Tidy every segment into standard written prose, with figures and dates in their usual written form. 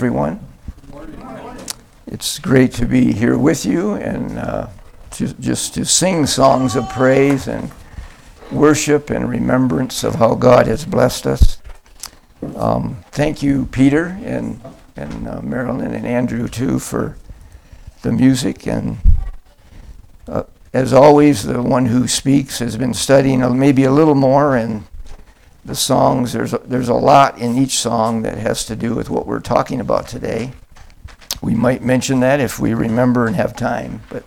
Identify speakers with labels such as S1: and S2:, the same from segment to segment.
S1: Everyone. It's great to be here with you and just to sing songs of praise and worship and remembrance of how God has blessed us. Thank you, Peter and Marilyn and Andrew too for the music, and as always, the one who speaks has been studying maybe a little more, and the songs, there's a lot in each song that has to do with what we're talking about today. We might mention that if we remember and have time. But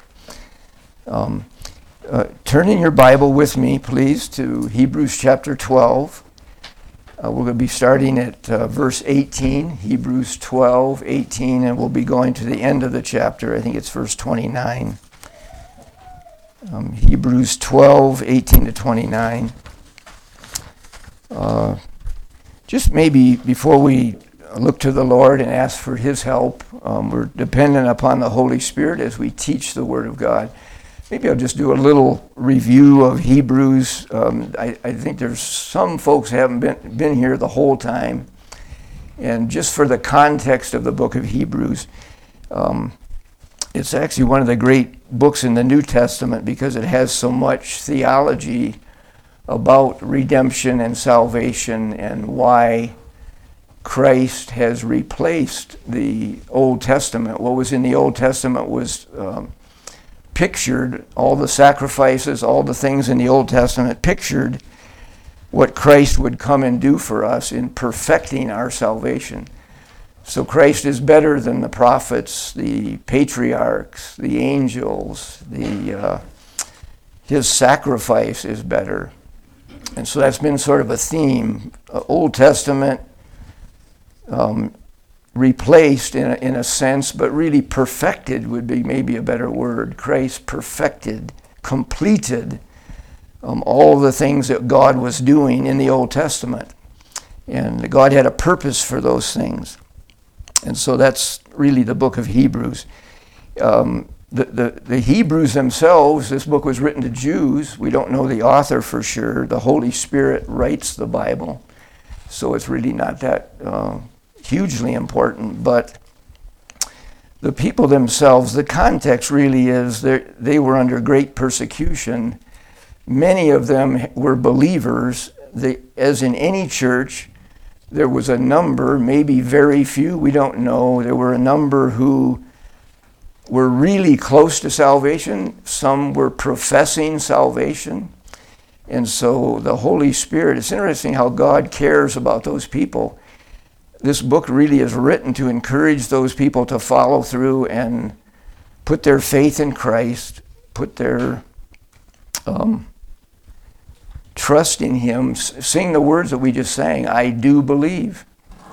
S1: turn in your Bible with me, please, to Hebrews chapter 12. We're going to be starting at verse 18, Hebrews 12:18, and we'll be going to the end of the chapter. I think it's verse 29. Hebrews 12:18 to 29. Just maybe before we look to the Lord and ask for His help, we're dependent upon the Holy Spirit as we teach the Word of God. Maybe I'll just do a little review of Hebrews. I think there's some folks who haven't been here the whole time. And just for the context of the book of Hebrews, it's actually one of the great books in the New Testament because it has so much theology about redemption and salvation and why Christ has replaced the Old Testament. What was in the Old Testament was pictured, all the sacrifices, all the things in the Old Testament pictured what Christ would come and do for us in perfecting our salvation. So Christ is better than the prophets, the patriarchs, the angels. His sacrifice is better. And so that's been sort of a theme. Old Testament replaced in a sense, but really perfected would be maybe a better word. Christ perfected, completed all the things that God was doing in the Old Testament. And God had a purpose for those things. And so that's really the book of Hebrews. The Hebrews themselves, this book was written to Jews. We don't know the author for sure. The Holy Spirit writes the Bible. So it's really not that hugely important. But the people themselves, the context really is they were under great persecution. Many of them were believers. As in any church, there was a number, maybe very few, we don't know. There were a number who were really close to salvation. Some were professing salvation. And so the Holy Spirit, it's interesting how God cares about those people. This book really is written to encourage those people to follow through and put their faith in Christ, put their trust in Him, sing the words that we just sang, I do believe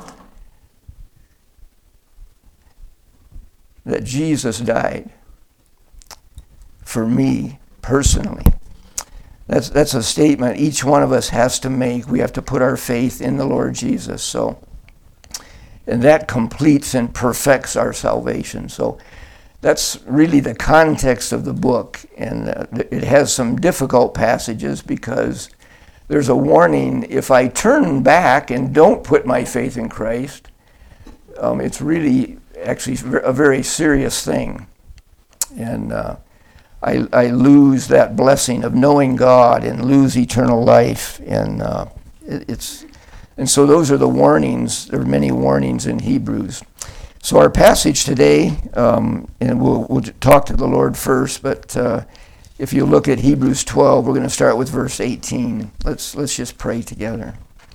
S1: that Jesus died for me personally. That's a statement each one of us has to make. We have to put our faith in the Lord Jesus. And that completes and perfects our salvation. So that's really the context of the book. And it has some difficult passages because there's a warning. If I turn back and don't put my faith in Christ, it's really actually a very serious thing. And I lose that blessing of knowing God and lose eternal life. And and so those are the warnings. There are many warnings in Hebrews. So our passage today, and we'll talk to the Lord first, but if you look at Hebrews 12, we're going to start with verse 18. Let's just pray together.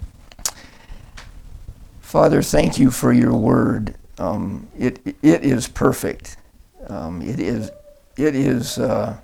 S1: Father, thank you for your word. It is perfect. It is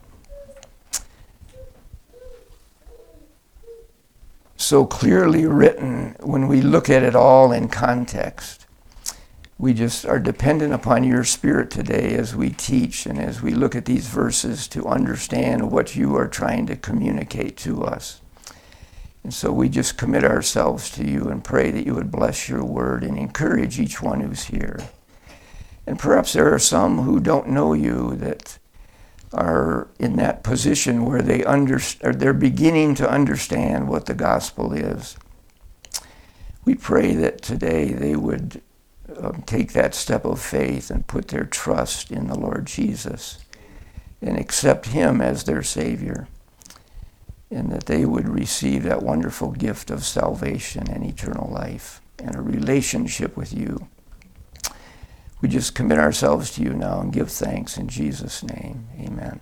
S1: so clearly written when we look at it all in context. We just are dependent upon your Spirit today as we teach and as we look at these verses to understand what you are trying to communicate to us. And so we just commit ourselves to you and pray that you would bless your word and encourage each one who's here. And perhaps there are some who don't know you that are in that position where they're beginning to understand what the gospel is. We pray that today they would take that step of faith and put their trust in the Lord Jesus and accept him as their Savior, and that they would receive that wonderful gift of salvation and eternal life and a relationship with you. We just commit ourselves to you now and give thanks in Jesus' name. Amen.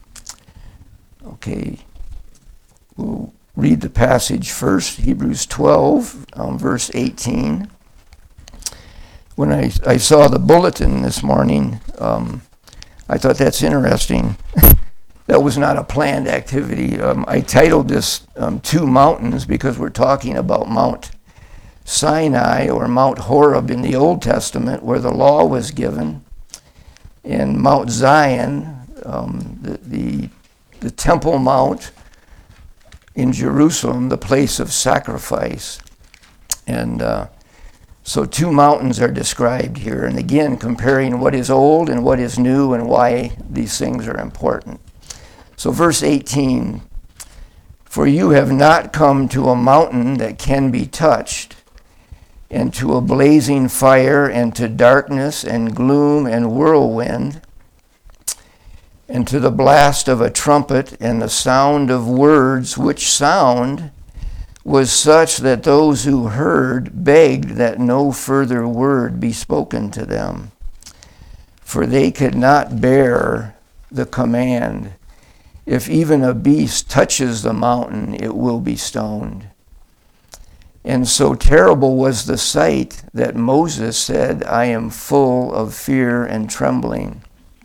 S1: Okay, we'll read the passage first, Hebrews 12, verse 18. When I saw the bulletin this morning, I thought that's interesting. That was not a planned activity. I titled this Two Mountains because we're talking about Mount Sinai or Mount Horeb in the Old Testament where the law was given, and Mount Zion, the Temple Mount in Jerusalem, the place of sacrifice. And so two mountains are described here, and again comparing what is old and what is new and why these things are important. So verse 18, for you have not come to a mountain that can be touched, and to a blazing fire, and to darkness and gloom and whirlwind, and to the blast of a trumpet and the sound of words, which sound was such that those who heard begged that no further word be spoken to them, for they could not bear the command, if even a beast touches the mountain, it will be stoned. And so terrible was the sight that Moses said, I am full of fear and trembling.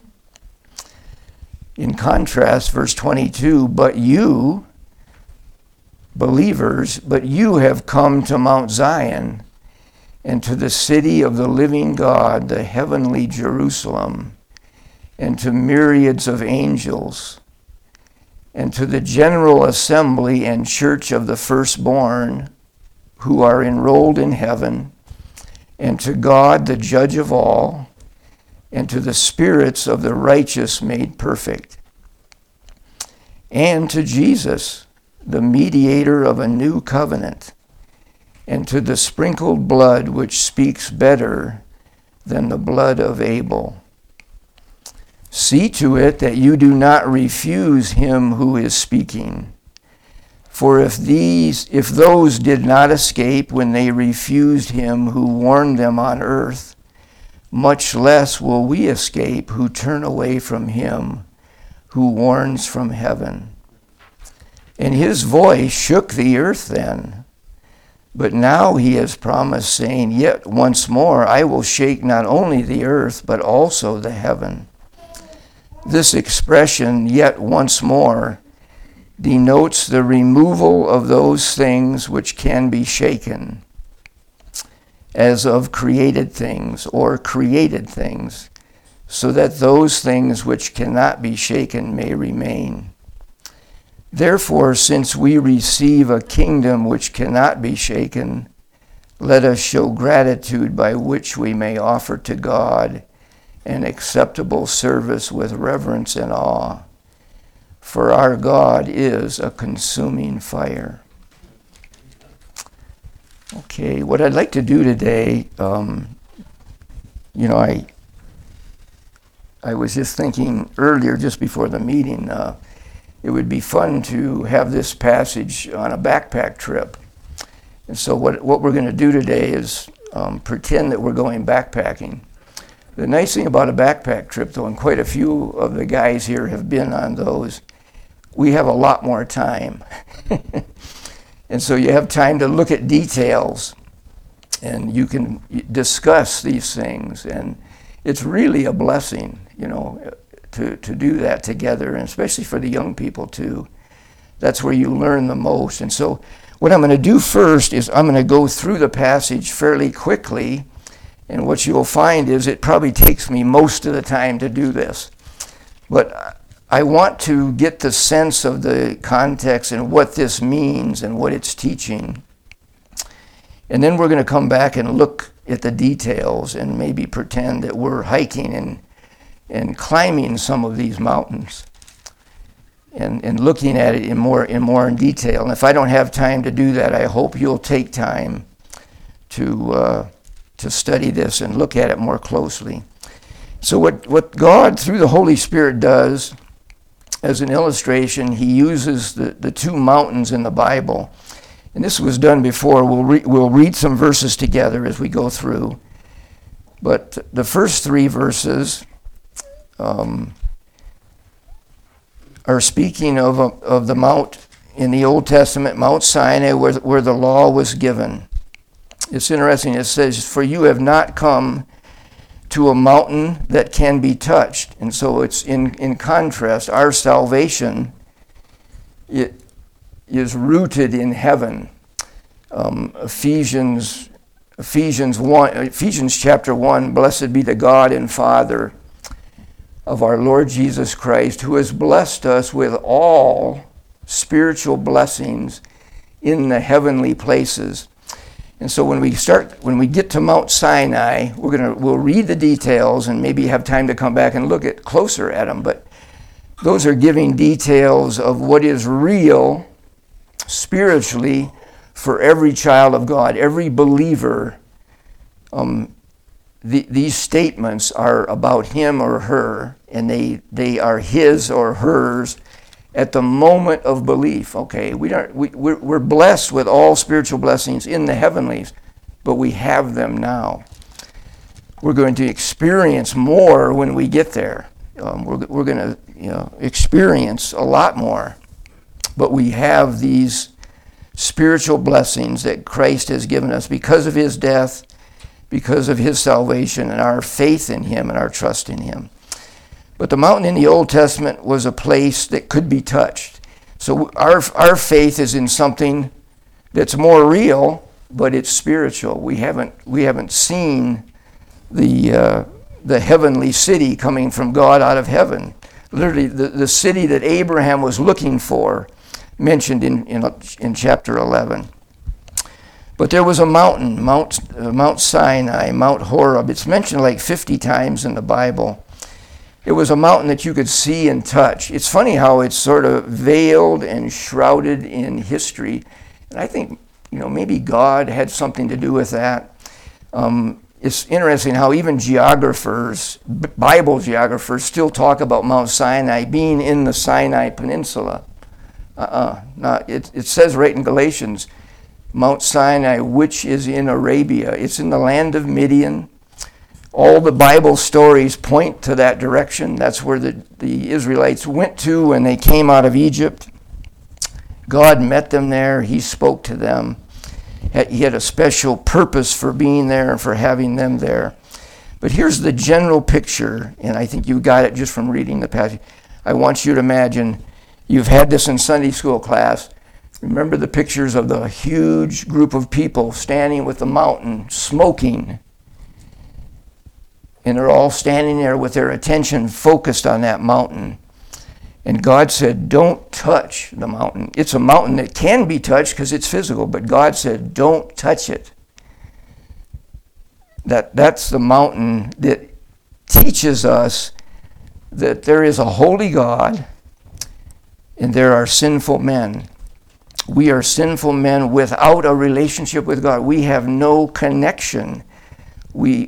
S1: In contrast, verse 22, but you, believers, but you have come to Mount Zion and to the city of the living God, the heavenly Jerusalem, and to myriads of angels, and to the general assembly and church of the firstborn who are enrolled in heaven, and to God, the judge of all, and to the spirits of the righteous made perfect, and to Jesus, the mediator of a new covenant, and to the sprinkled blood which speaks better than the blood of Abel. See to it that you do not refuse him who is speaking. For if those did not escape when they refused him who warned them on earth, much less will we escape who turn away from him who warns from heaven. And his voice shook the earth then. But now he has promised, saying, yet once more I will shake not only the earth, but also the heaven. This expression, yet once more, denotes the removal of those things which can be shaken, as of created things or created things, so that those things which cannot be shaken may remain. Therefore, since we receive a kingdom which cannot be shaken, let us show gratitude by which we may offer to God an acceptable service with reverence and awe. For our God is a consuming fire. Okay, what I'd like to do today, I was just thinking earlier, just before the meeting, it would be fun to have this passage on a backpack trip. And so what we're going to do today is pretend that we're going backpacking. The nice thing about a backpack trip, though, and quite a few of the guys here have been on those, we have a lot more time. And so you have time to look at details, and you can discuss these things. And it's really a blessing, to do that together, and especially for the young people, too. That's where you learn the most. And so what I'm going to do first is I'm going to go through the passage fairly quickly, and what you'll find is it probably takes me most of the time to do this. But I want to get the sense of the context and what this means and what it's teaching. And then we're going to come back and look at the details and maybe pretend that we're hiking and climbing some of these mountains and looking at it in more in detail. And if I don't have time to do that, I hope you'll take time to to study this and look at it more closely. So what God, through the Holy Spirit, does, as an illustration, he uses the two mountains in the Bible. And this was done before. We'll read some verses together as we go through. But the first three verses are speaking of the mount in the Old Testament, Mount Sinai, where the law was given. It's interesting. It says, "For you have not come to a mountain that can be touched." And so it's in contrast. Our salvation, it is rooted in heaven. Ephesians chapter 1, "Blessed be the God and Father of our Lord Jesus Christ, who has blessed us with all spiritual blessings in the heavenly places." And so when we get to Mount Sinai, we'll read the details and maybe have time to come back and look closer at them. But those are giving details of what is real spiritually for every child of God, every believer. These statements are about him or her, and they are his or hers at the moment of belief. Okay, we're blessed with all spiritual blessings in the heavenlies, but we have them now. We're going to experience more when we get there. We're going to experience a lot more, but we have these spiritual blessings that Christ has given us because of his death, because of his salvation, and our faith in him and our trust in him. But the mountain in the Old Testament was a place that could be touched. So our faith is in something that's more real, but it's spiritual. We haven't seen the heavenly city coming from God out of heaven. Literally, the city that Abraham was looking for, mentioned in chapter 11. But there was a mountain, Mount Sinai, Mount Horeb. It's mentioned like 50 times in the Bible. It was a mountain that you could see and touch. It's funny how it's sort of veiled and shrouded in history. And I think, maybe God had something to do with that. It's interesting how even geographers, Bible geographers, still talk about Mount Sinai being in the Sinai Peninsula. It says right in Galatians, Mount Sinai, which is in Arabia. It's in the land of Midian. All the Bible stories point to that direction. That's where the Israelites went to when they came out of Egypt. God met them there. He spoke to them. He had a special purpose for being there and for having them there. But here's the general picture, and I think you got it just from reading the passage. I want you to imagine, you've had this in Sunday school class. Remember the pictures of the huge group of people standing with the mountain, smoking. And they're all standing there with their attention focused on that mountain. And God said, don't touch the mountain. It's a mountain that can be touched because it's physical, but God said, don't touch it. That's the mountain that teaches us that there is a holy God and there are sinful men. We are sinful men without a relationship with God. We have no connection. We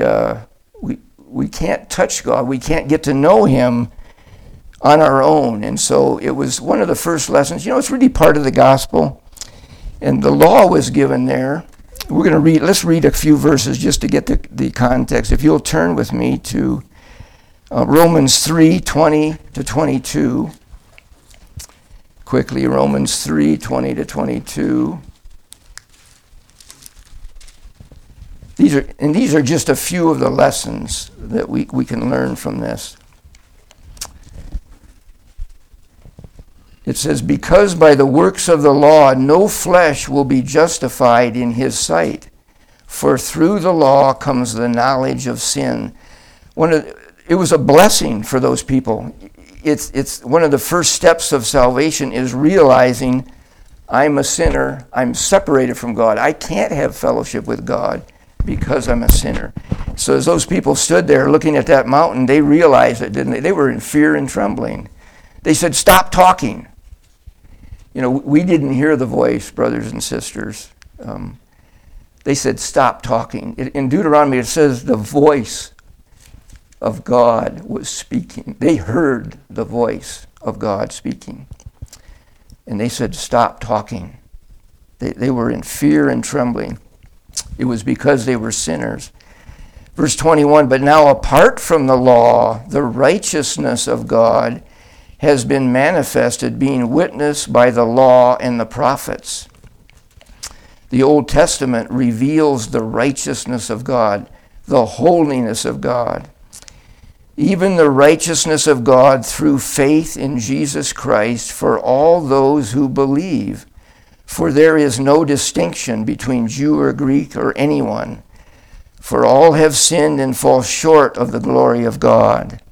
S1: can't touch God. We can't get to know him on our own. And so it was one of the first lessons. It's really part of the gospel. And the law was given there. Let's read a few verses just to get the context. If you'll turn with me to Romans 3:20-22. Quickly, Romans 3:20-22. These are just a few of the lessons that we can learn from this. It says, because by the works of the law no flesh will be justified in his sight, for through the law comes the knowledge of sin. It was a blessing for those people. It's one of the first steps of salvation is realizing I'm a sinner, I'm separated from God. I can't have fellowship with God because I'm a sinner. So as those people stood there looking at that mountain, they realized it, didn't they? They were in fear and trembling. They said, stop talking. We didn't hear the voice, brothers and sisters. They said, stop talking. In Deuteronomy, it says the voice of God was speaking. They heard the voice of God speaking. And they said, stop talking. They were in fear and trembling. It was because they were sinners. Verse 21, but now apart from the law, the righteousness of God has been manifested, being witnessed by the law and the prophets. The Old Testament reveals the righteousness of God, the holiness of God. Even the righteousness of God through faith in Jesus Christ for all those who believe. For there is no distinction between Jew or Greek or anyone. For all have sinned and fall short of the glory of God.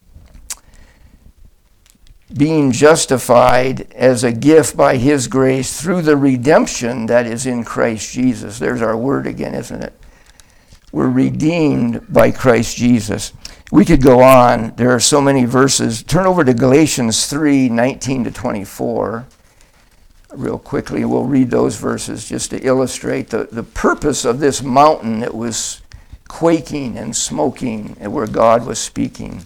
S1: Being justified as a gift by his grace through the redemption that is in Christ Jesus. There's our word again, isn't it? We're redeemed by Christ Jesus. We could go on. There are so many verses. Turn over to Galatians 3:19-24. Real quickly, we'll read those verses just to illustrate the purpose of this mountain that was quaking and smoking and where God was speaking.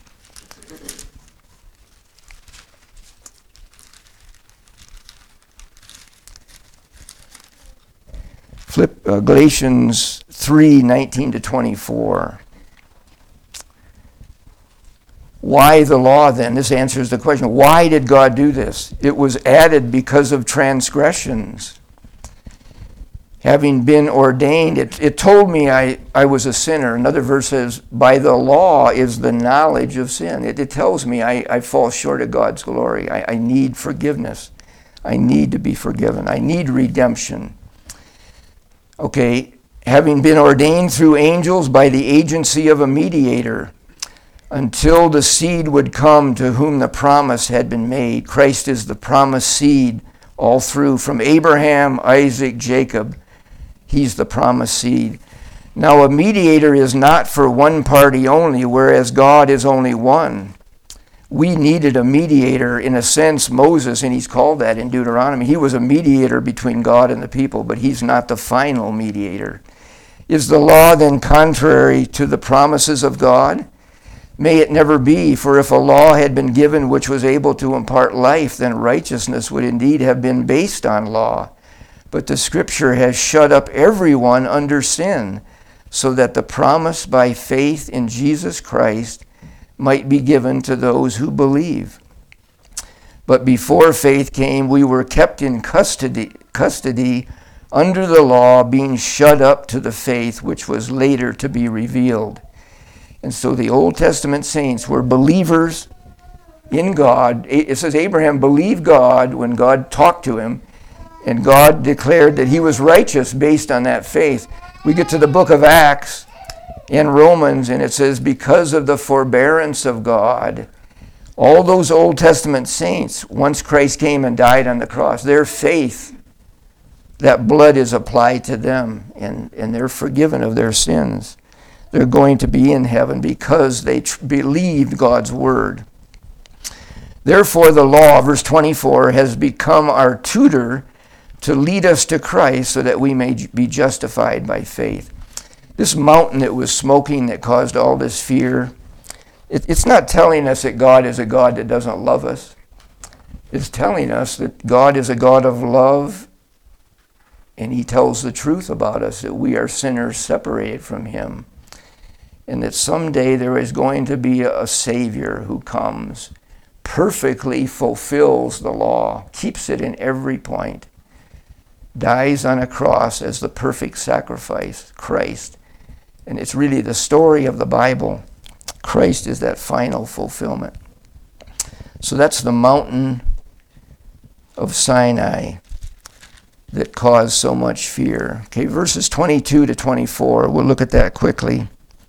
S1: Flip Galatians 3:19-24. Why the law then? This answers the question. Why did God do this? It was added because of transgressions. Having been ordained, it told me I was a sinner. Another verse says, by the law is the knowledge of sin. It tells me I fall short of God's glory. I need forgiveness. I need to be forgiven. I need redemption. Okay, having been ordained through angels by the agency of a mediator, until the seed would come to whom the promise had been made. Christ is the promised seed all through, from Abraham, Isaac, Jacob. He's the promised seed. Now a mediator is not for one party only, whereas God is only one. We needed a mediator, in a sense, Moses, and he's called that in Deuteronomy. He was a mediator between God and the people, but he's not the final mediator. Is the law then contrary to the promises of God? May it never be, for if a law had been given which was able to impart life, then righteousness would indeed have been based on law. But the Scripture has shut up everyone under sin, so that the promise by faith in Jesus Christ might be given to those who believe. But before faith came, we were kept in custody under the law, being shut up to the faith which was later to be revealed. And so the Old Testament saints were believers in God. It says Abraham believed God when God talked to him, and God declared that he was righteous based on that faith. We get to the book of Acts and Romans, and it says, because of the forbearance of God, all those Old Testament saints, once Christ came and died on the cross, their faith, that blood is applied to them, and they're forgiven of their sins. They're going to be in heaven because they believed God's word. Therefore, the law, verse 24, has become our tutor to lead us to Christ so that we may be justified by faith. This mountain that was smoking that caused all this fear, it's not telling us that God is a God that doesn't love us. It's telling us that God is a God of love, and he tells the truth about us, that we are sinners separated from him. And that someday there is going to be a Savior who comes, perfectly fulfills the law, keeps it in every point, dies on a cross as the perfect sacrifice, Christ. And it's really the story of the Bible. Christ is that final fulfillment. So that's the mountain of Sinai that caused so much fear. Okay, verses 22-24, we'll look at that quickly.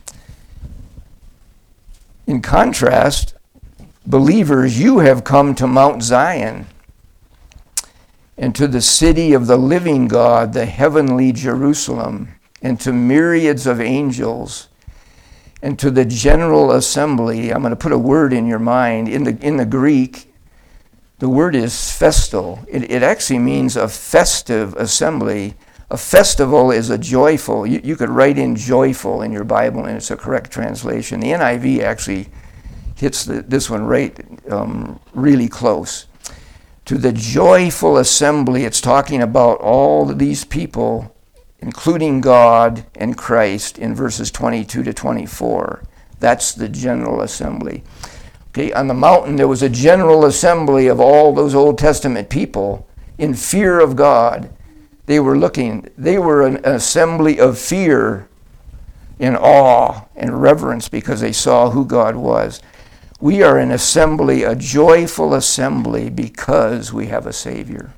S1: In contrast, believers, you have come to Mount Zion and to the city of the living God, the heavenly Jerusalem, and to myriads of angels, and to the general assembly. I'm going to put a word in your mind. In the Greek, the word is festal. It actually means a festive assembly A festival is a joyful. You could write in joyful in your Bible, and it's a correct translation. The NIV actually hits this one right really close. To the joyful assembly, it's talking about all of these people, including God and Christ, in verses 22 to 24. That's the general assembly. Okay, on the mountain, there was a general assembly of all those Old Testament people in fear of God. They were an assembly of fear, in awe and reverence, because they saw who God was. We are an assembly, a joyful assembly, because we have a Savior.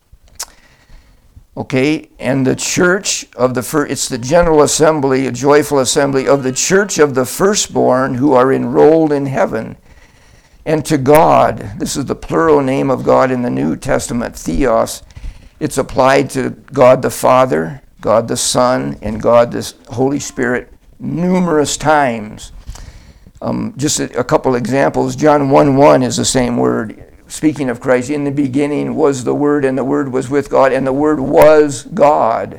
S1: Okay, and the church of it's the general assembly, a joyful assembly of the church of the firstborn who are enrolled in heaven. And to God, this is the plural name of God in the New Testament, Theos. It's applied to God the Father, God the Son, and God the Holy Spirit numerous times. Just a couple examples. John 1:1 is the same word. Speaking of Christ, in the beginning was the Word, and the Word was with God, and the Word was God.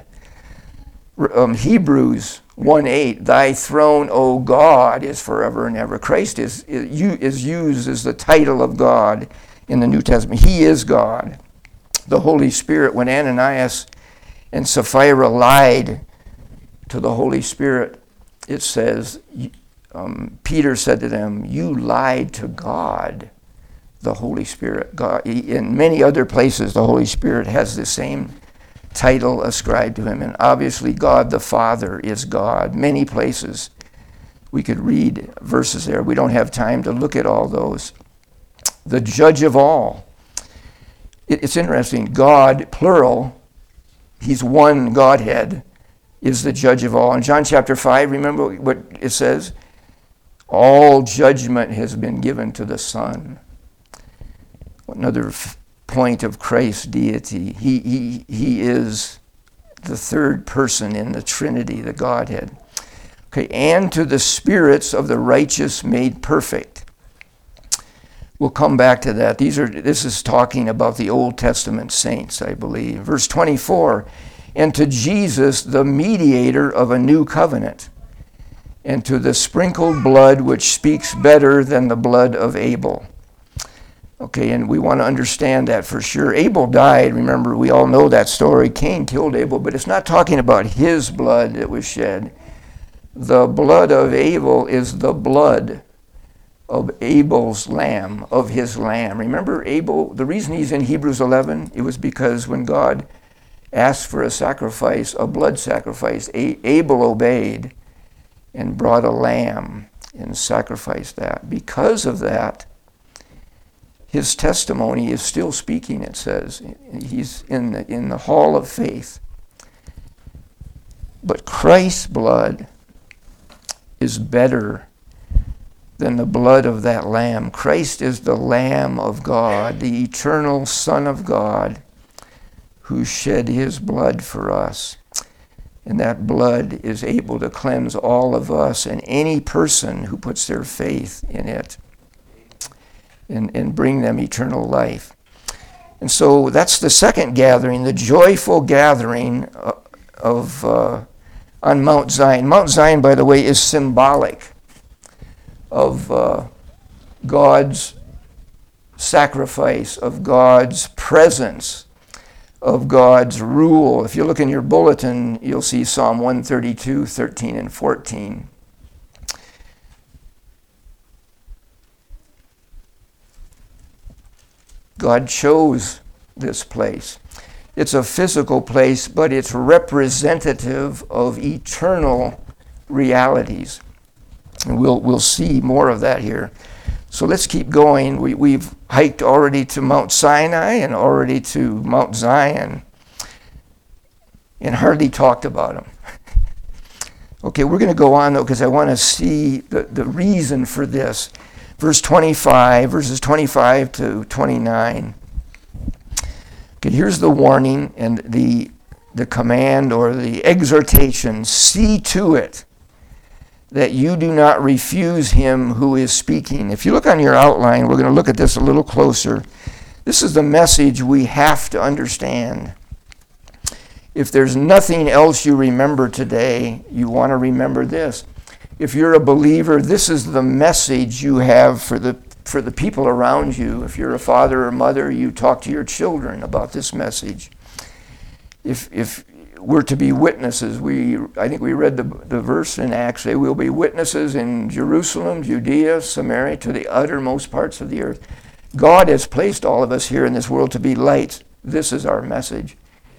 S1: Hebrews 1:8, thy throne, O God, is forever and ever. Christ is used as the title of God in the New Testament. He is God. The Holy Spirit, when Ananias and Sapphira lied to the Holy Spirit, it says, Peter said to them, you lied to God. The Holy Spirit. God, in many other places, the Holy Spirit has the same title ascribed to him. And obviously, God the Father is God. Many places we could read verses there. We don't have time to look at all those. The judge of all. It's interesting. God, plural, he's one Godhead, is the judge of all. In John chapter 5, remember what it says? All judgment has been given to the Son. Another point of Christ's deity. He is the third person in the Trinity, the Godhead. Okay, and to the spirits of the righteous made perfect. We'll come back to that. This is talking about the Old Testament saints, I believe. Verse 24, and to Jesus, the mediator of a new covenant, and to the sprinkled blood which speaks better than the blood of Abel. Okay, and we want to understand that for sure. Abel died. Remember, we all know that story. Cain killed Abel, but it's not talking about his blood that was shed. The blood of Abel is the blood of Abel's lamb, of his lamb. Remember, Abel, the reason he's in Hebrews 11, it was because when God asked for a sacrifice, a blood sacrifice, Abel obeyed and brought a lamb and sacrificed that. Because of that, his testimony is still speaking, it says. He's in the hall of faith. But Christ's blood is better than the blood of that lamb. Christ is the Lamb of God, the eternal Son of God, who shed his blood for us. And that blood is able to cleanse all of us and any person who puts their faith in it. And bring them eternal life. And so that's the second gathering, the joyful gathering on Mount Zion. Mount Zion, by the way, is symbolic of God's sacrifice, of God's presence, of God's rule. If you look in your bulletin, you'll see Psalm 132, 13 and 14. God chose this place. It's a physical place, but it's representative of eternal realities. And we'll see more of that here. So let's keep going. We've hiked already to Mount Sinai and already to Mount Zion and hardly talked about them. Okay, we're going to go on, though, because I want to see the reason for this. Verses 25 to 29. Okay, here's the warning and the command or the exhortation. See to it that you do not refuse him who is speaking. If you look on your outline, we're going to look at this a little closer. This is the message we have to understand. If there's nothing else you remember today, you want to remember this. If you're a believer, this is the message you have for the people around you. If you're a father or mother, you talk to your children about this message. If we're to be witnesses, I think we read the verse in Acts, they will be witnesses in Jerusalem, Judea, Samaria, to the uttermost parts of the earth. God has placed all of us here in this world to be lights. This is our message.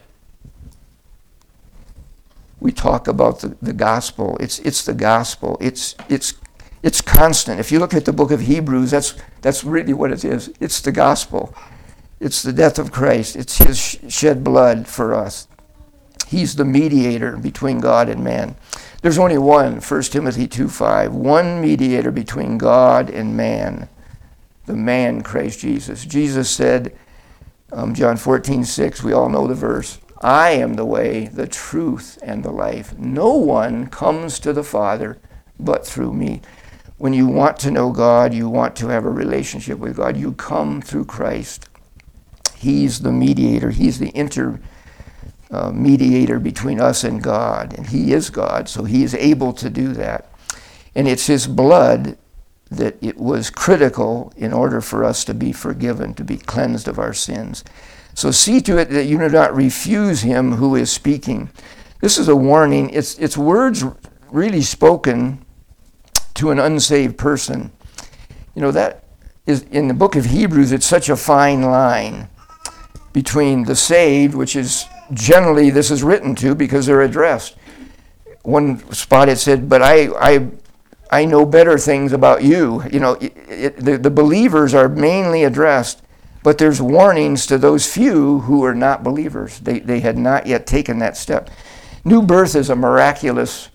S1: We talk about the gospel. It's the gospel. It's constant. If you look at the book of Hebrews, that's really what it is. It's the gospel. It's the death of Christ. It's his shed blood for us. He's the mediator between God and man. There's only one, 1 Timothy 2:5, one mediator between God and man, the man Christ Jesus. Jesus said, John 14:6, we all know the verse, I am the way, the truth, and the life. No one comes to the Father but through me. When you want to know God, you want to have a relationship with God, you come through Christ. He's the mediator. He's the mediator between us and God. And he is God, so he is able to do that. And it's his blood that it was critical in order for us to be forgiven, to be cleansed of our sins. So see to it that you do not refuse him who is speaking. This is a warning. It's words really spoken to an unsaved person. You know, that is in the book of Hebrews, it's such a fine line between the saved, which is generally this is written to because they're addressed. One spot it said, but I know better things about you. You know, the believers are mainly addressed, but there's warnings to those few who are not believers. They had not yet taken that step. New birth is a miraculous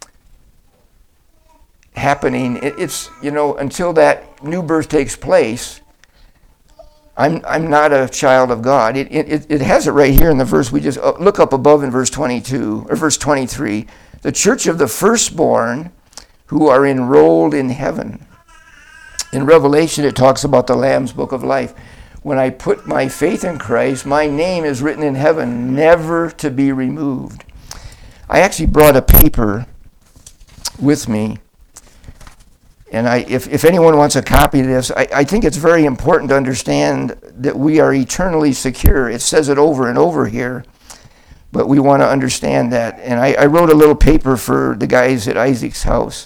S1: happening. It's, you know, until that new birth takes place, I'm not a child of God. It has it right here in the verse. We just look up above in verse 22 or verse 23. The church of the firstborn who are enrolled in heaven. In Revelation, it talks about the Lamb's book of life. When I put my faith in Christ, my name is written in heaven, never to be removed. I actually brought a paper with me. And if anyone wants a copy of this, I think it's very important to understand that we are eternally secure. It says it over and over here, but we want to understand that. And I wrote a little paper for the guys at Isaac's house.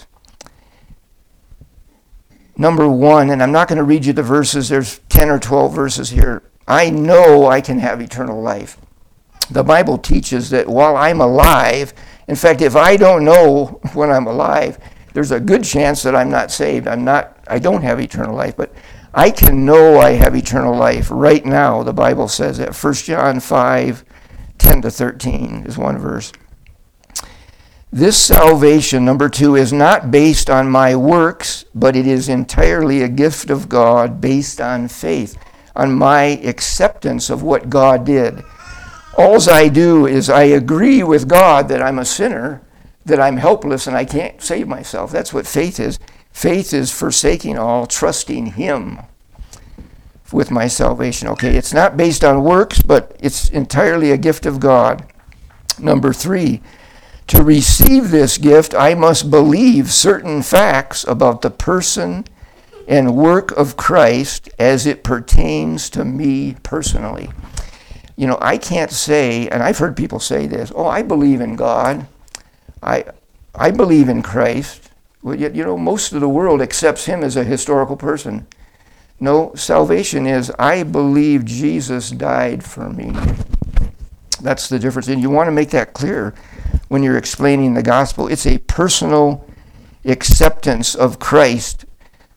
S1: Number 1, and I'm not going to read you the verses, there's 10 or 12 verses here. I know I can have eternal life. The Bible teaches that while I'm alive, in fact, if I don't know when I'm alive, there's a good chance that I'm not saved. I don't have eternal life, but I can know I have eternal life right now. The Bible says that 1 John 5:10-13 is one verse. This salvation, number 2, is not based on my works, but it is entirely a gift of God based on faith, on my acceptance of what God did. All I do is I agree with God that I'm a sinner, that I'm helpless and I can't save myself. That's what faith is. Faith is forsaking all, trusting him with my salvation. Okay, it's not based on works, but it's entirely a gift of God. Number 3, to receive this gift, I must believe certain facts about the person and work of Christ as it pertains to me personally. You know, I can't say, and I've heard people say this, oh, I believe in God. I believe in Christ. Well, yet, you know, most of the world accepts him as a historical person. No, salvation is, I believe Jesus died for me. That's the difference. And you want to make that clear when you're explaining the gospel. It's a personal acceptance of Christ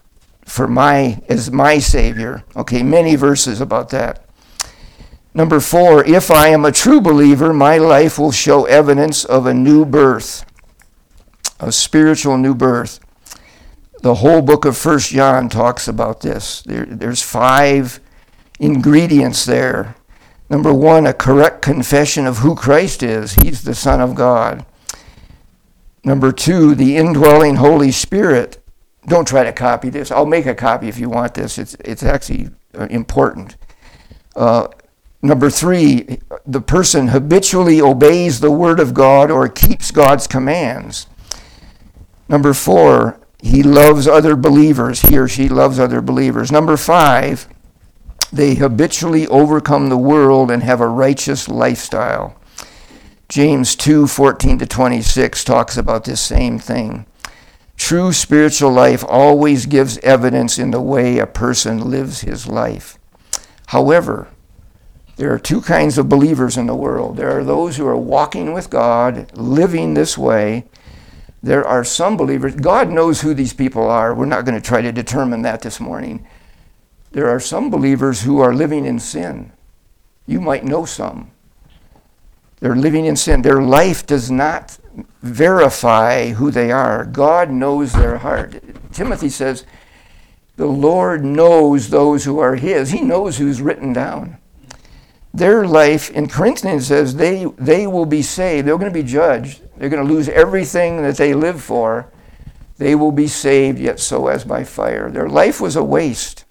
S1: as my Savior. Okay, many verses about that. Number 4, if I am a true believer, my life will show evidence of a new birth, a spiritual new birth. The whole book of 1 John talks about this. There's 5 ingredients there. Number 1, a correct confession of who Christ is. He's the Son of God. Number 2, the indwelling Holy Spirit. Don't try to copy this. I'll make a copy if you want this. It's actually important. Number 3, the person habitually obeys the word of God or keeps God's commands. Number 4, he loves other believers. He or she loves other believers. Number 5, they habitually overcome the world and have a righteous lifestyle. James 2:14-26 talks about this same thing. True spiritual life always gives evidence in the way a person lives his life. However, there are 2 kinds of believers in the world. There are those who are walking with God, living this way. There are some believers, God knows who these people are. We're not going to try to determine that this morning. There are some believers who are living in sin. You might know some. They're living in sin. Their life does not verify who they are. God knows their heart. Timothy says, the Lord knows those who are his. He knows who's written down. Their life, in Corinthians says, they will be saved. They're going to be judged. They're going to lose everything that they live for. They will be saved, yet so as by fire. Their life was a waste.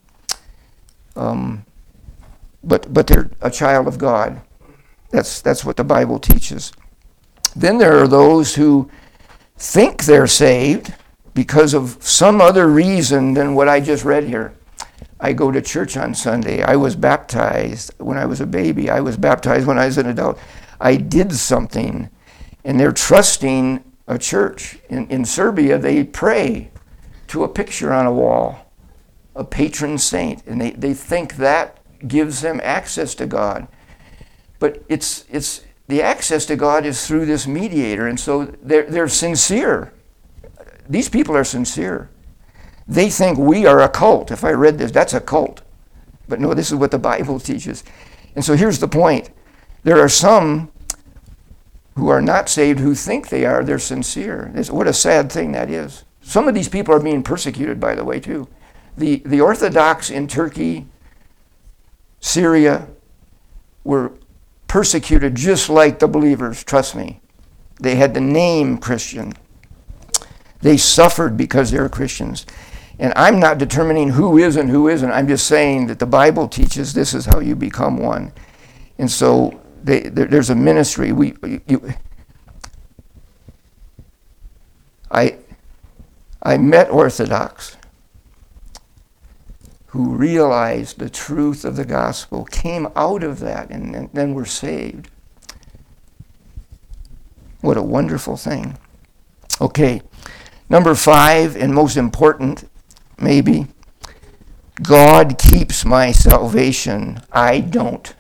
S1: But they're a child of God. That's what the Bible teaches. Then there are those who think they're saved because of some other reason than what I just read here. I go to church on Sunday. I was baptized when I was a baby. I was baptized when I was an adult. I did something, and they're trusting a church. In Serbia, they pray to a picture on a wall, a patron saint, and they think that gives them access to God. But it's the access to God is through this mediator, and so they're sincere. These people are sincere. They think we are a cult. If I read this, that's a cult. But no, this is what the Bible teaches. And so here's the point. There are some who are not saved who think they are. They're sincere. What a sad thing that is. Some of these people are being persecuted, by the way, too. The Orthodox in Turkey, Syria, were persecuted just like the believers, trust me. They had the name Christian. They suffered because they were Christians. And I'm not determining who is and who isn't. I'm just saying that the Bible teaches this is how you become one. And so there's a ministry. I met Orthodox who realized the truth of the gospel, came out of that, and then were saved. What a wonderful thing. Okay, number 5, and most important, maybe, God keeps my salvation. I don't.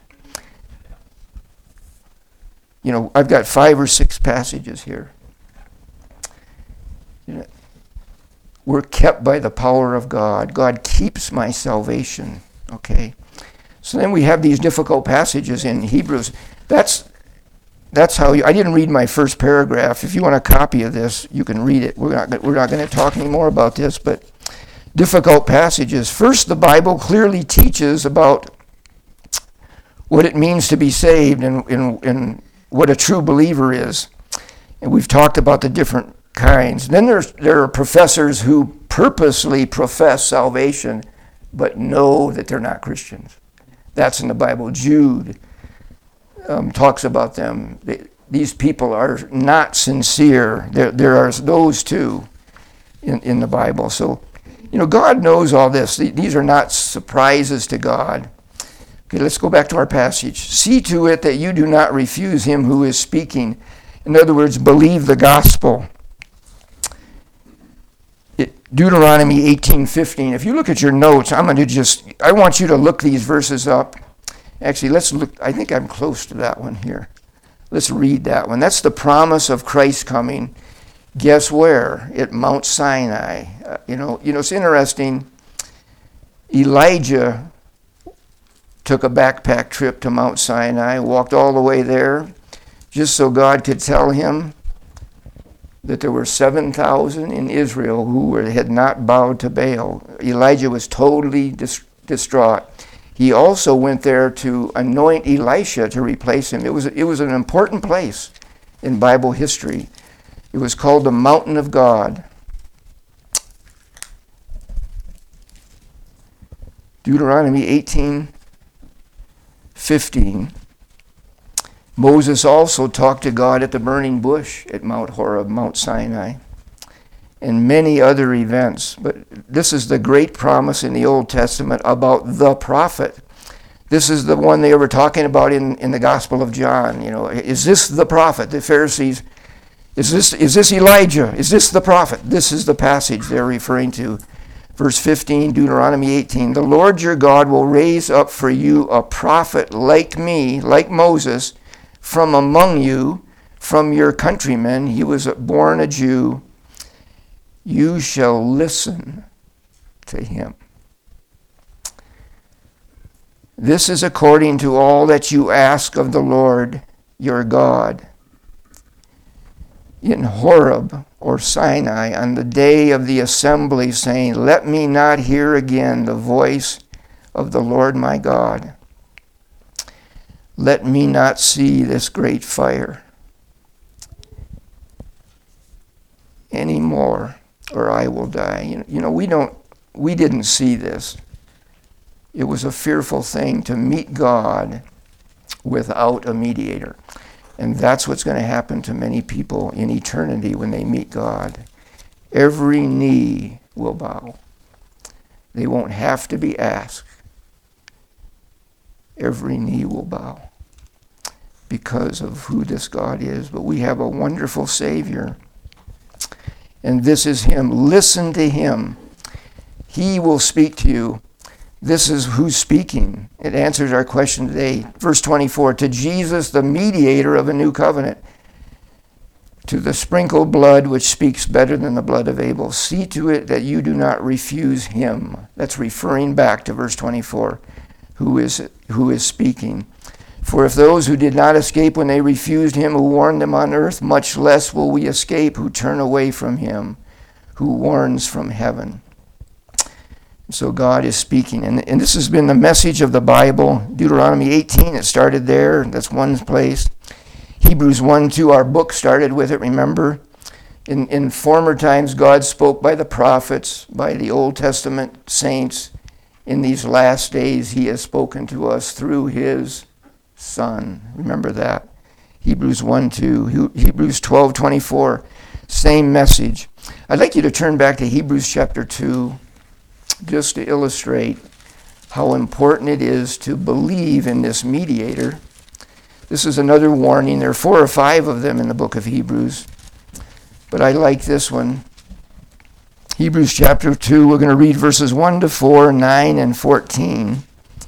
S1: You know, I've got 5 or 6 passages here. You know, we're kept by the power of God. God keeps my salvation. Okay? So then we have these difficult passages in Hebrews. That's how I didn't read my first paragraph. If you want a copy of this, you can read it. We're not going to talk anymore about this, but difficult passages. First, the Bible clearly teaches about what it means to be saved and what a true believer is. And we've talked about the different kinds. Then there are professors who purposely profess salvation but know that they're not Christians. That's in the Bible. Jude talks about them. These people are not sincere. There are those too in the Bible. So, you know, God knows all this. These are not surprises to God. Okay, let's go back to our passage. See to it that you do not refuse him who is speaking. In other words, believe the gospel. Deuteronomy 18:15. If you look at your notes, I want you to look these verses up. Actually, let's look. I think I'm close to that one here. Let's read that one. That's the promise of Christ coming. Guess where? At Mount Sinai. You know, it's interesting. Elijah took a backpack trip to Mount Sinai, walked all the way there, just so God could tell him that there were 7,000 in Israel who had not bowed to Baal. Elijah was totally distraught. He also went there to anoint Elisha to replace him. It was an important place in Bible history. It was called the Mountain of God. Deuteronomy 18:15. 15. Moses also talked to God at the burning bush at Mount Horeb, Mount Sinai, and many other events. But this is the great promise in the Old Testament about the prophet. This is the one they were talking about in the Gospel of John. You know, is this the prophet? The Pharisees, is this Elijah? Is this the prophet? This is the passage they're referring to. Verse 15, Deuteronomy 18, the Lord your God will raise up for you a prophet like me, like Moses, from among you, from your countrymen. He was born a Jew. You shall listen to him. This is according to all that you ask of the Lord your God in Horeb or Sinai on the day of the assembly, saying, let me not hear again the voice of the Lord my God. Let me not see this great fire anymore, or I will die. You know, we didn't see this. It was a fearful thing to meet God without a mediator. And that's what's going to happen to many people in eternity when they meet God. Every knee will bow. They won't have to be asked. Every knee will bow because of who this God is. But we have a wonderful Savior. And this is him. Listen to him. He will speak to you. This is who's speaking. It answers our question today. Verse 24, to Jesus, the mediator of a new covenant, to the sprinkled blood which speaks better than the blood of Abel. See to it that you do not refuse him. That's referring back to verse 24, who is speaking. For if those who did not escape when they refused him who warned them on earth, much less will we escape who turn away from him who warns from heaven. So God is speaking. And this has been the message of the Bible. Deuteronomy 18, it started there. That's one place. Hebrews 1:2, our book started with it, remember? In former times, God spoke by the prophets, by the Old Testament saints. In these last days, he has spoken to us through his Son. Remember that. Hebrews 1:2, Hebrews 12:24, same message. I'd like you to turn back to Hebrews chapter 2, just to illustrate how important it is to believe in this mediator. This is another warning. There are 4 or 5 of them in the book of Hebrews, but I like this one. Hebrews chapter 2, we're going to read verses 1 to 4, 9, and 14.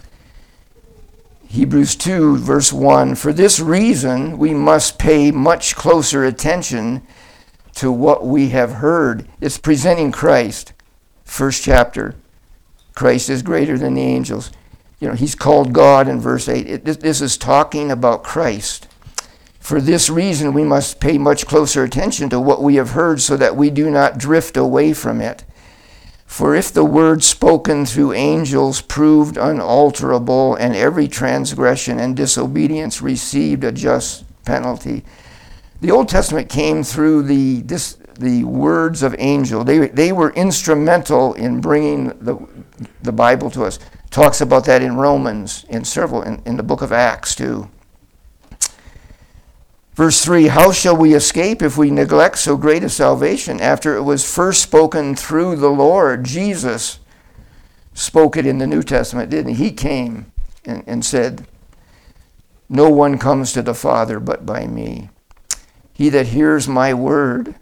S1: Hebrews 2, verse 1, for this reason we must pay much closer attention to what we have heard. It's presenting Christ, first chapter. Christ is greater than the angels. You know, he's called God in verse 8. This is talking about Christ. For this reason, we must pay much closer attention to what we have heard so that we do not drift away from it. For if the word spoken through angels proved unalterable, and every transgression and disobedience received a just penalty. The Old Testament came through the words of angels. They were instrumental in bringing the Bible to us. Talks about that in Romans, in the book of Acts too. Verse 3, how shall we escape if we neglect so great a salvation after it was first spoken through the Lord? Jesus spoke it in the New Testament, didn't he? He came and said, no one comes to the Father but by me. He that hears my word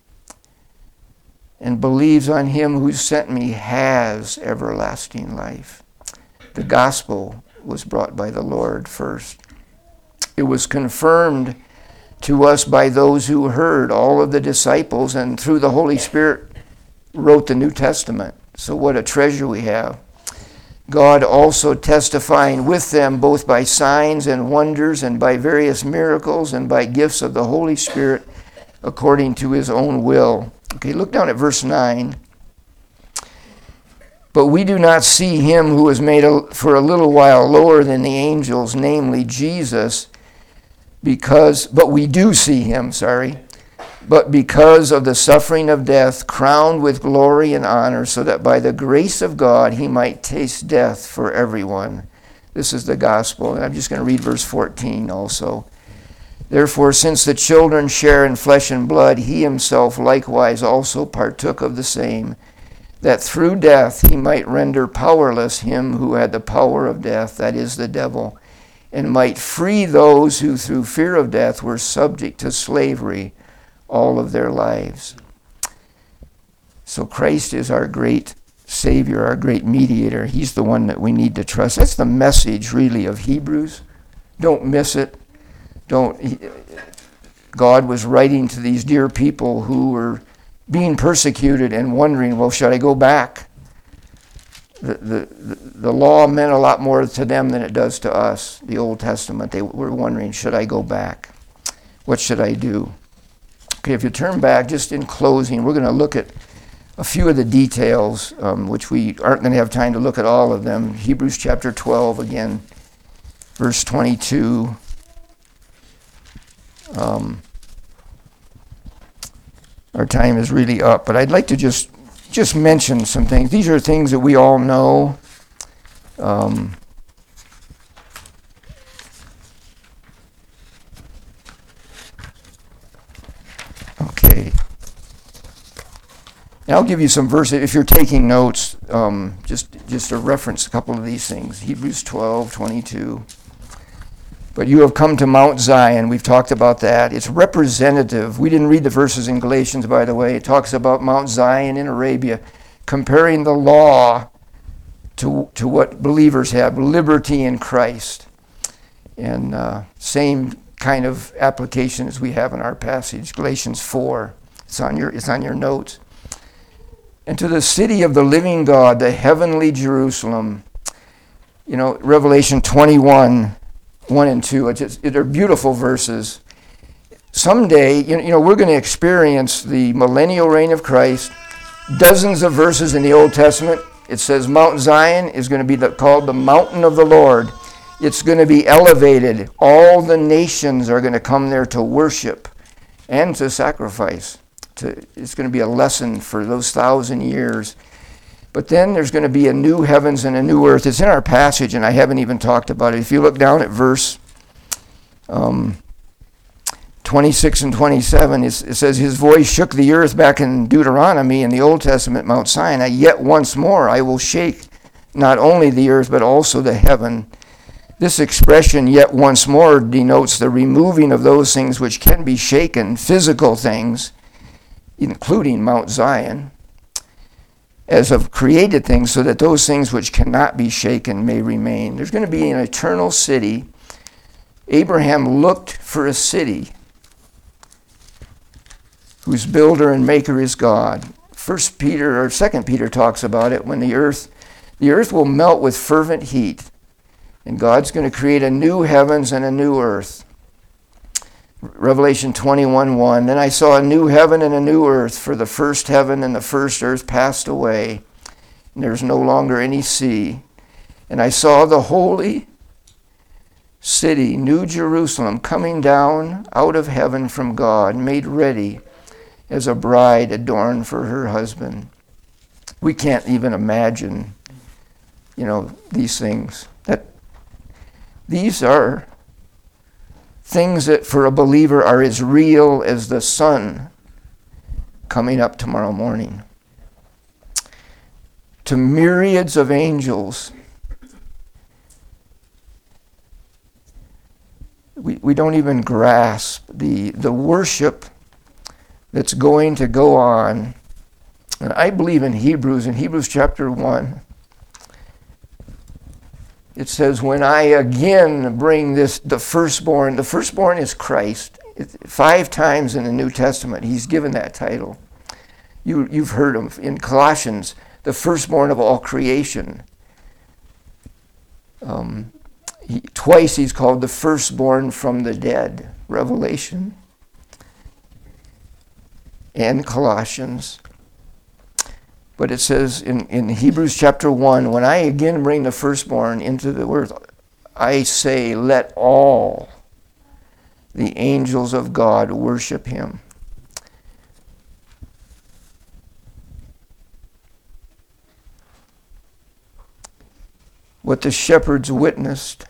S1: and believes on him who sent me has everlasting life. The gospel was brought by the Lord first. It was confirmed to us by those who heard, all of the disciples, and through the Holy Spirit wrote the New Testament. So what a treasure we have. God also testifying with them both by signs and wonders and by various miracles and by gifts of the Holy Spirit according to his own will. Okay, look down at verse 9. But we do not see him who was made for a little while lower than the angels, namely Jesus, but we do see him, but because of the suffering of death, crowned with glory and honor, so that by the grace of God he might taste death for everyone. This is the gospel. And I'm just going to read verse 14 also. Therefore, since the children share in flesh and blood, he himself likewise also partook of the same, that through death he might render powerless him who had the power of death, that is, the devil, and might free those who through fear of death were subject to slavery all of their lives. So Christ is our great Savior, our great mediator. He's the one that we need to trust. That's the message, really, of Hebrews. Don't miss it. God was writing to these dear people who were being persecuted and wondering, well, should I go back? The law meant a lot more to them than it does to us, the Old Testament. They were wondering, should I go back? What should I do? Okay, if you turn back, just in closing, we're going to look at a few of the details, which we aren't going to have time to look at all of them. Hebrews chapter 12, again, verse 22. Our time is really up, but I'd like to just mention some things. These are things that we all know. Okay. And I'll give you some verses. If you're taking notes, just to reference a couple of these things. Hebrews 12:22. But you have come to Mount Zion. We've talked about that. It's representative. We didn't read the verses in Galatians, by the way. It talks about Mount Zion in Arabia, comparing the law to what believers have, liberty in Christ. And same kind of application as we have in our passage, Galatians 4. It's on your notes. And to the city of the living God, the heavenly Jerusalem. You know, Revelation 21, 1 and 2. They're beautiful verses. Someday, we're going to experience the millennial reign of Christ. Dozens of verses in the Old Testament. It says Mount Zion is going to be called the mountain of the Lord. It's going to be elevated. All the nations are going to come there to worship and to sacrifice. It's going to be a lesson for those 1,000 years. But then there's going to be a new heavens and a new earth. It's in our passage, and I haven't even talked about it. If you look down at verse 26 and 27, it says, his voice shook the earth back in Deuteronomy in the Old Testament, Mount Sinai. Yet once more I will shake not only the earth, but also the heaven. This expression, yet once more, denotes the removing of those things which can be shaken, physical things, including Mount Zion, as of created things, so that those things which cannot be shaken may remain. There's going to be an eternal city. Abraham looked for a city whose builder and maker is God. 2 Peter talks about it, when the earth will melt with fervent heat, and God's going to create a new heavens and a new earth. Revelation 21:1. Then I saw a new heaven and a new earth, for the first heaven and the first earth passed away, and there's no longer any sea. And I saw the holy city, New Jerusalem, coming down out of heaven from God, made ready as a bride adorned for her husband. We can't even imagine, these things. These are things that for a believer are as real as the sun coming up tomorrow morning. To myriads of angels, we don't even grasp the worship that's going to go on. And I believe in Hebrews chapter 1, it says, when I again bring the firstborn is Christ. 5 times in the New Testament, he's given that title. You've heard him in Colossians, the firstborn of all creation. Twice he's called the firstborn from the dead, Revelation and Colossians. But it says in Hebrews chapter 1, when I again bring the firstborn into the earth, I say, let all the angels of God worship him. what the shepherds witnessed.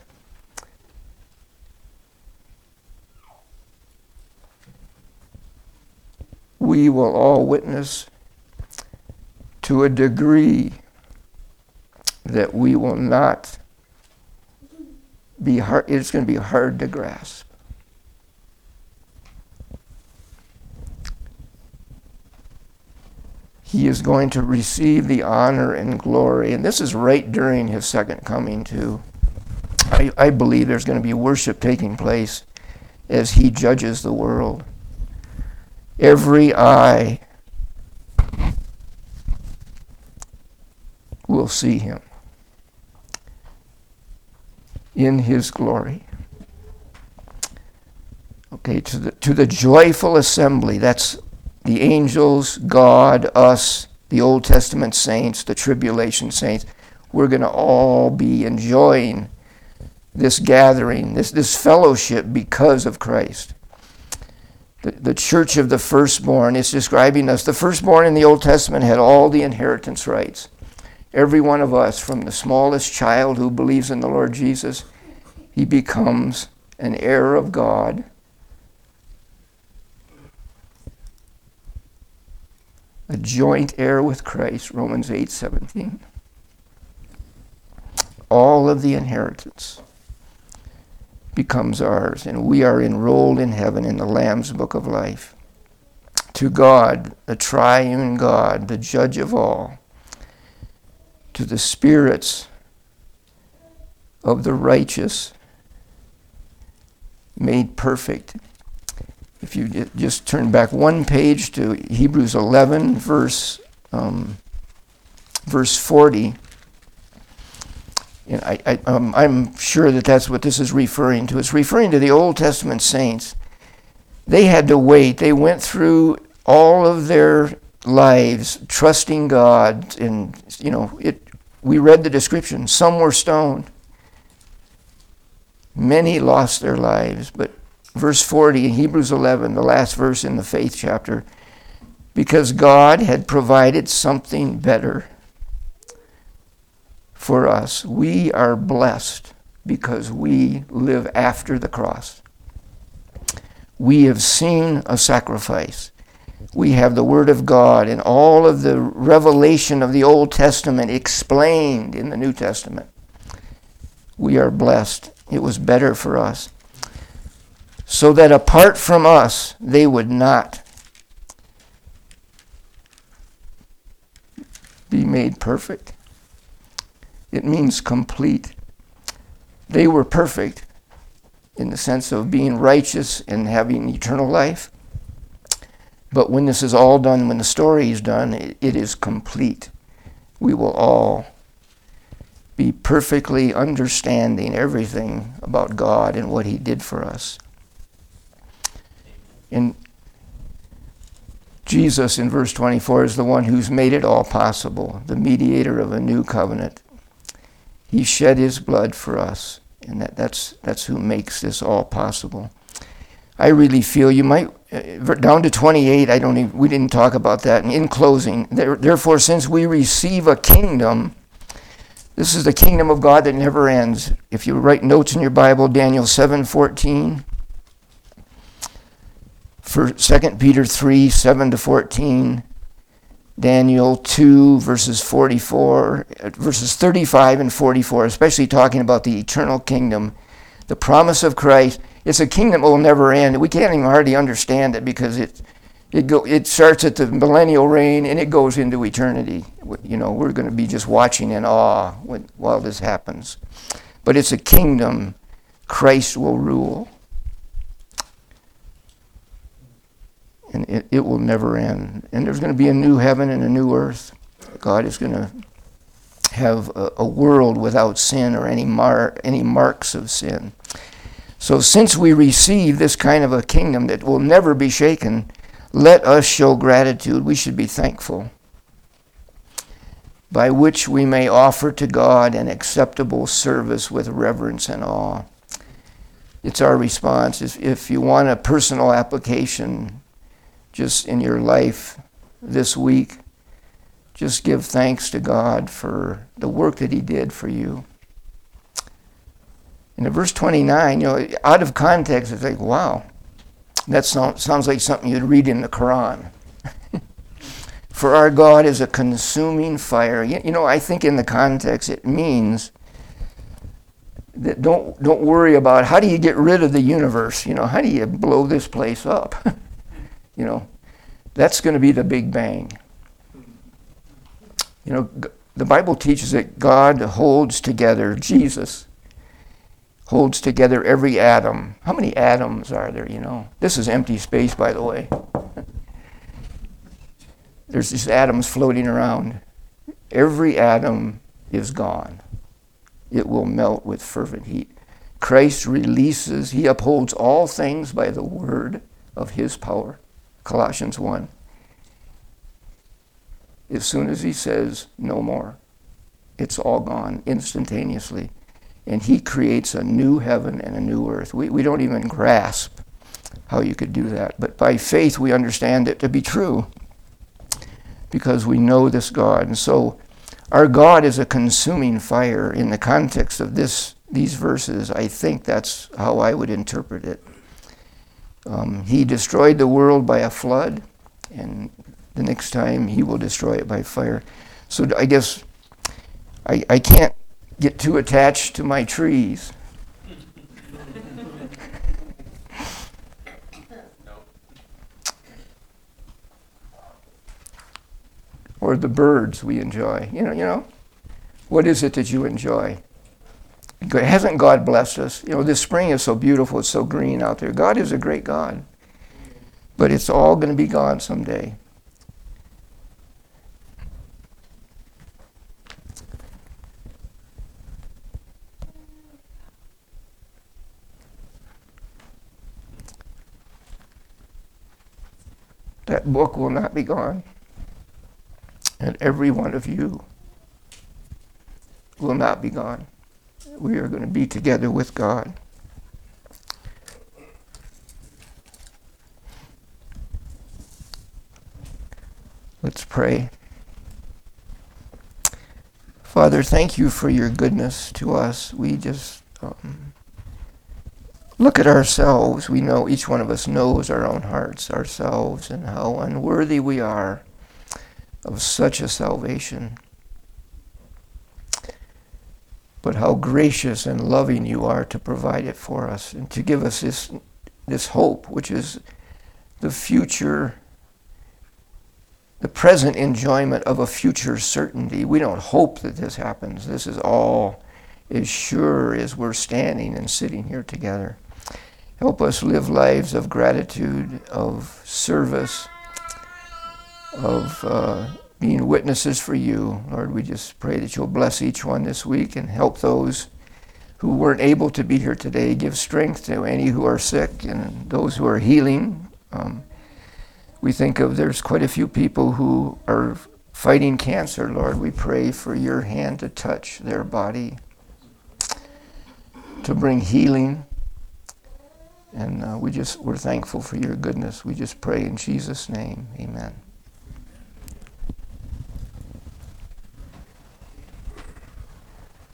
S1: We will all witness to a degree that we will not be hard. It's going to be hard to grasp. He is going to receive the honor and glory. And this is right during his second coming, too. I believe there's going to be worship taking place as he judges the world. Every eye will see him in his glory. Okay, to the joyful assembly, that's the angels, God, us, the Old Testament saints, the tribulation saints. We're going to all be enjoying this gathering, this fellowship because of Christ. The church of the firstborn is describing us. The firstborn in the Old Testament had all the inheritance rights. Every one of us, from the smallest child who believes in the Lord Jesus, he becomes an heir of God. A joint heir with Christ, Romans 8:17. All of the inheritance becomes ours, and we are enrolled in heaven in the Lamb's book of life. To God, the triune God, the judge of all, to the spirits of the righteous made perfect. If you just turn back one page to Hebrews 11, verse 40, and I'm sure that that's what this is referring to. It's referring to the Old Testament saints. They had to wait. They went through all of their lives trusting God, and we read the description. Some were stoned. Many lost their lives, but verse 40 in Hebrews 11, the last verse in the faith chapter, because God had provided something better for us. We are blessed because we live after the cross. We have seen a sacrifice. We have the Word of God and all of the revelation of the Old Testament explained in the New Testament. We are blessed. It was better for us. So that apart from us, they would not be made perfect. It means complete. They were perfect in the sense of being righteous and having eternal life. But when this is all done, when the story is done, it is complete. We will all be perfectly understanding everything about God and what He did for us. And Jesus, in verse 24, is the one who's made it all possible, the mediator of a new covenant. He shed His blood for us, and that's who makes this all possible. I really feel you might, down to 28, we didn't talk about that. And in closing, therefore, since we receive a kingdom, this is the kingdom of God that never ends. If you write notes in your Bible, Daniel 7:14, for 2 Peter 3:7-14, Daniel 2, verses 35 and 44, especially talking about the eternal kingdom, the promise of Christ. It's a kingdom that will never end. We can't even hardly understand it because it starts at the millennial reign and it goes into eternity. We're going to be just watching in awe while this happens. But it's a kingdom Christ will rule. And it will never end. And there's going to be a new heaven and a new earth. God is going to have a world without sin or any marks of sin. So since we receive this kind of a kingdom that will never be shaken, let us show gratitude. We should be thankful, by which we may offer to God an acceptable service with reverence and awe. It's our response. If you want a personal application just in your life this week, just give thanks to God for the work that He did for you. And in verse 29, out of context, it's like, wow, that sounds like something you'd read in the Quran. For our God is a consuming fire. I think in the context it means that don't worry about how do you get rid of the universe. How do you blow this place up? That's going to be the Big Bang. The Bible teaches that God holds together, Jesus holds together every atom. How many atoms are there, This is empty space, by the way. There's these atoms floating around. Every atom is gone. It will melt with fervent heat. Christ releases, he upholds all things by the word of his power. Colossians 1. As soon as he says no more, it's all gone instantaneously. And he creates a new heaven and a new earth. We don't even grasp how you could do that. But by faith we understand it to be true because we know this God. And so our God is a consuming fire. In the context of these verses, I think that's how I would interpret it. He destroyed the world by a flood, and the next time he will destroy it by fire. So I guess I can't get too attached to my trees. Or the birds we enjoy. What is it that you enjoy? Hasn't God blessed us? This spring is so beautiful, it's so green out there. God is a great God. But it's all going to be gone someday. That book will not be gone. And every one of you will not be gone. We are going to be together with God. Let's pray. Father, thank you for your goodness to us. We just look at ourselves. We know, each one of us knows our own hearts, ourselves, and how unworthy we are of such a salvation. But how gracious and loving you are to provide it for us and to give us this hope, which is the future, the present enjoyment of a future certainty. We don't hope that this happens. This is all as sure as we're standing and sitting here together. Help us live lives of gratitude, of service, of being witnesses for you. Lord, we just pray that you'll bless each one this week and help those who weren't able to be here today. Give strength to any who are sick and those who are healing. We think there's quite a few people who are fighting cancer. Lord, we pray for your hand to touch their body, to bring healing. And we're thankful for your goodness. We just pray in Jesus' name. Amen.